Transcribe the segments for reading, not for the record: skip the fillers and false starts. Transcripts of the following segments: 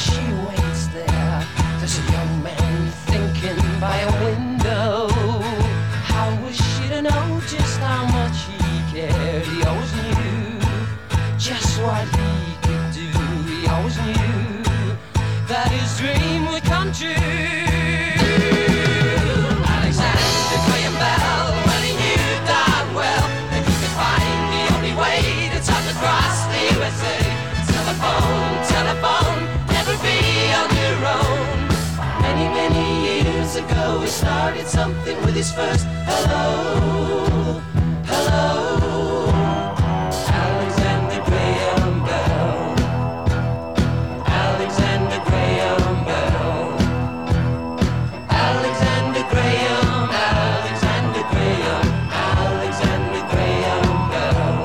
she waits there. There's a young man thinking by a window. How was she to know just how much he cared? He always knew just what he could do. He always knew that his dream would come true. Alexander Graham Bell, well he knew darn well that he could find the only way to touch across the USA. Telephone, telephone, never be on your own. Many, many years ago he started something with his first hello, hello. Alexander Graham Bell, Alexander Graham Bell, Alexander Graham, Alexander Graham, Alexander Graham Bell.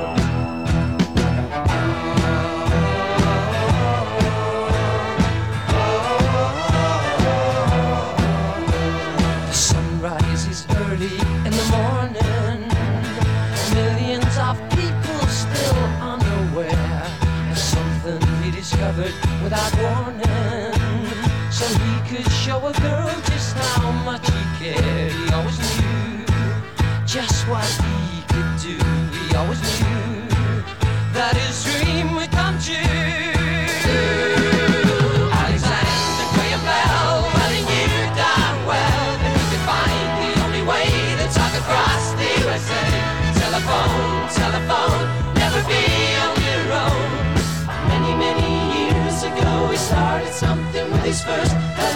The sunrise is early in the morning. Millions of people still unaware of something he discovered without warning. So he could show a girl just how much he cared. He always knew just what he could do. He always knew that his dream would come true. Alexander Graham Bell, well he knew darn well that he could find the only way to talk across the USA. Telephone, telephone, never be on your own. Many, many years ago he started something with his first